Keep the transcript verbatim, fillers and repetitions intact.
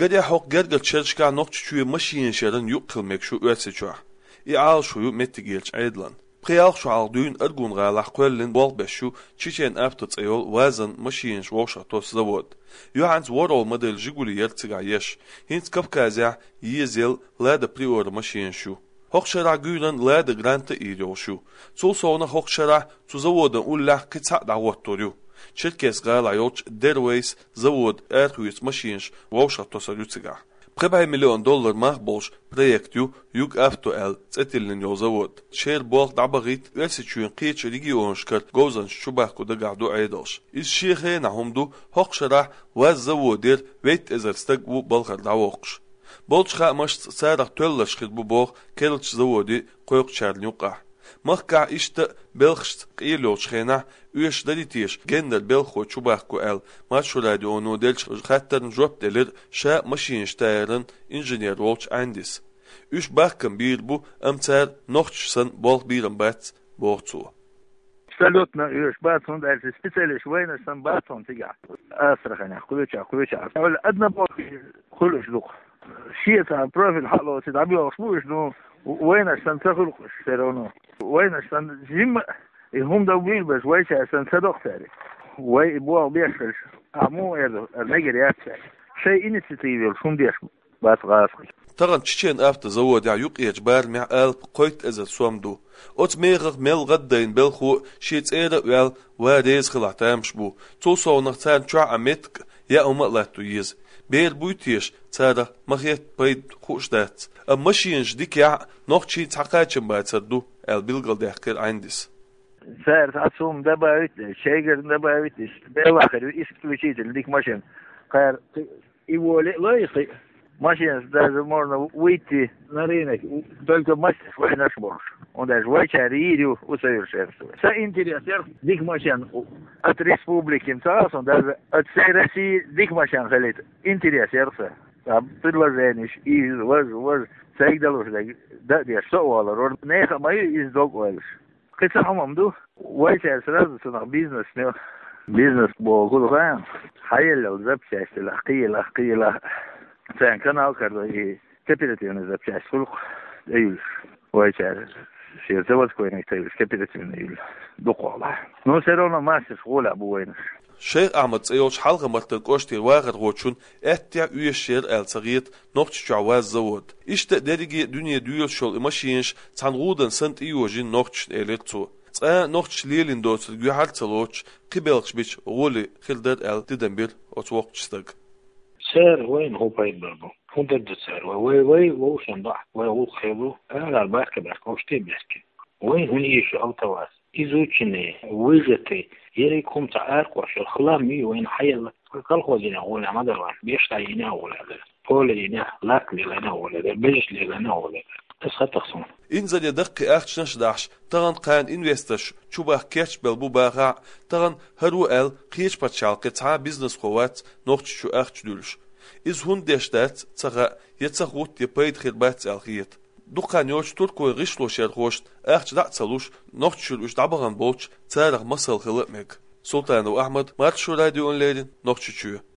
قد حق قد تشرشكا نقش شو ماشين شرن يقل مك شو أسجوا إعال شو متجيلش عدلن بخيال شو عالدون أرجون غالح قلن بول بشو تشين أبتت أيول وزن ماشين شوشة توس زود يوعنز ورول مدل جيجولي يرتجعيش هنت كفكازع يزيل لا دبريور ماشين شو هوخشرع جولن لا دغرانت إيرو شو سول صونا هوخشرع تزود أولع كتسع دعوت توريو شركة غالا يوتش ديرويس زود أرخويس ماشينش ووشة توسر يتسجع بخبعي مليون دولار مخبولش بريكتيو يوك أفتو أل تتلن يو زود شير بوغ دعبغيت ويسيتشوين قيتش ريجيون شكر جوزن شباكو دقعدو عيدوش إز شيخين عمدو هوخشرع واز زودير ويت إزر استقبو بلغر دعوقش بولش خا مش سارق تولش خدبو بوغ كيلتش زودي قويق شارن يوقع مخكع إشت بلخشت قيلوش خينا ويش دليتيش جندل بلخو شباكو أل ما شو راديو نو دلش خاطر جوب دلر شا ماشين شتايرن إنجنير وولش عندس ويش باكم بيربو أمتار نوختش سن بولخ بيرن بات بوغتو Абсолютно, видишь, батон дальше специалист военный сам батон тига. Астрахань, кулича, кулича. Одна бог кулич лук. Шиета профиль хало тидабил слуш, ну военный сам тахул все равно. Военный сам зим и هم دوبيل بس ويش سان صدقتاري. وي بو بيشل. امو ادو نجريات شيء انيشيتيف هم ديش بات غاسق. تغن تشين أفت زود يعيق إجبار مع ألب قيت إزل سوامدو أوت ميغغ ميل غدين بلخو شيت إيرا ويل واديز خلع تامشبو توصو نختان شع أميتك يا أم ألاتو يز بير بويتيش تارا مخيت بيد خوش دات أمشينش ديك يع نوخشي تحقاتشن بايت سردو البلغل ديحكر عندس سار تعصوم دباويت شيغر دباويت بيواخر إسكتوشيت ديك ماشين قار إيوالي لايقي ماشين даже можно выйти на рынок, только мастер свой наш борщ. Он даже в очереди усовершенствует. Вся интерес, дик машин от республики, он даже от всей России дик машин халит. Интерес, сердце. Там предложение, и вож, вож, всех долуж, да, я что уолер, неха мою из дог уолер. Хотя хамамду, войчер сразу на бизнес, не бизнес был гулгаем. Хайел запчасти, лахки, лахки, лахки. Sen kanal kardo i кооперативный запчасть фулх июль войчар все завод кое некоторые кооперативный июль докола но все равно мастер школа буйнш شيخ أحمد سيوش حلقة مرتقوشتي واغد غوشون اتيا ويشير الصغير نوقت جواز زود إشت درجي دنيا ديول شول ماشينش تنغودن سنت إيوجين نوقت إليتو تسا نوقت ليلين دوت جوحال تلوش قبلش بيش غولي خلدر ال تدنبير أتوقتشتك سعر وين هو بايد برضو هو ضد السعر وي وي وش ينضح وي هو خيبو أنا البارك بحكي وشتي بحكي وين هون يشو أو تواس إزوجني ويجتي يريكم تعارك وش الخلامي وين حيل كل خوجنا ولا ما دروان بيشتاينا ولا ده بولينا لاكلي لنا ولا ده بيجش لنا ولا ده تسخطخون إنزل يدق أختش داش تغن قان إنفستش شبه كيتش بالبو باغا تغن هرو ال قيش باتشالك تا بيزنس خوات نوقت شو أختش دولش إز هون ديشتات تغا يتسخوت يبايد خربات الخيط دوقان يوش تركو غشلو شرخوشت أختش دع تسلوش نوقت شلوش دعبغان بوش تارغ مصل خلق ميك سلطان و أحمد مارتشو راديو أونلاين نوقت شو